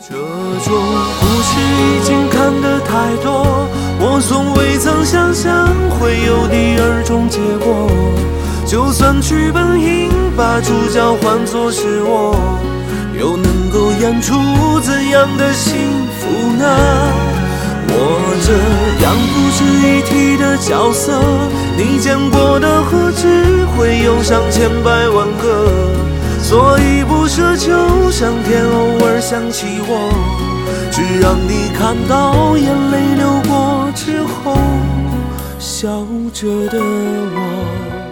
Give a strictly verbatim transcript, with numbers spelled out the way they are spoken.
这种故事已经看得太多，我从未曾想象会有第二种结果。就算剧本应把主角换作是我，又能够演出怎样的幸福呢？我这样不值一提的角色，你见过的何止会有上千百万个，所以不奢求上天偶尔想起我，只让你看到眼泪流过之后笑着的我。